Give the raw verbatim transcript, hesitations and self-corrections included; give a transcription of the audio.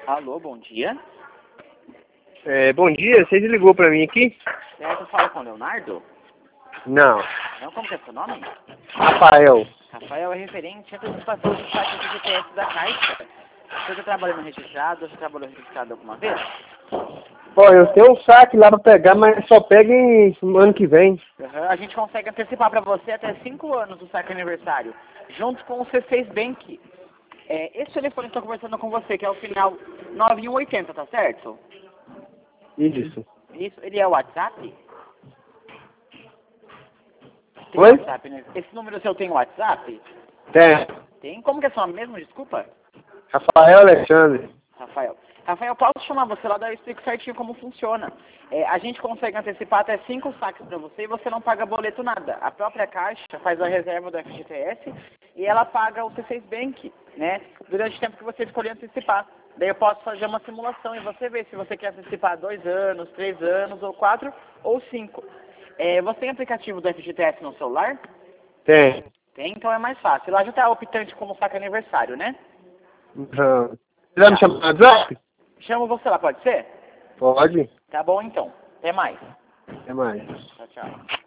Alô, bom dia. É, bom dia, você ligou pra mim aqui? Certo, fala com o Leonardo? Não. Não, como que é seu nome? Rafael. Rafael é referente à participação do site do G P S da Caixa. Você já trabalhou no registrado? Você trabalhou registrado alguma vez? Pô, eu tenho um saque lá pra pegar, mas só pega em ano que vem. Uhum. A gente consegue antecipar para você até cinco anos do saque aniversário, junto com o C seis Bank. É, esse telefone que eu estou conversando com você, que é o final nove um oito zero, tá certo? Isso. Isso, ele é o WhatsApp? Tem Oi? WhatsApp, né? Esse número seu tem WhatsApp? Tem. Tem? Como que é seu nome mesmo? Desculpa. Rafael Alexandre. Rafael. Rafael, posso chamar você lá, daí eu explico certinho como funciona. É, a gente consegue antecipar até cinco saques para você e você não paga boleto nada. A própria Caixa faz a reserva do F G T S e ela paga o C seis Bank, né? Durante o tempo que você escolher antecipar. Daí eu posso fazer uma simulação e você ver se você quer antecipar dois anos, três anos, ou quatro, ou cinco. É, você tem aplicativo do F G T S no celular? Tem. Tem, então é mais fácil. Lá já está optante como saque aniversário, né? Uhum. Você vai me Tá. chamar no WhatsApp? Chamo você lá, pode ser? Pode. Tá bom então. Até mais. Até mais. Tchau, tchau.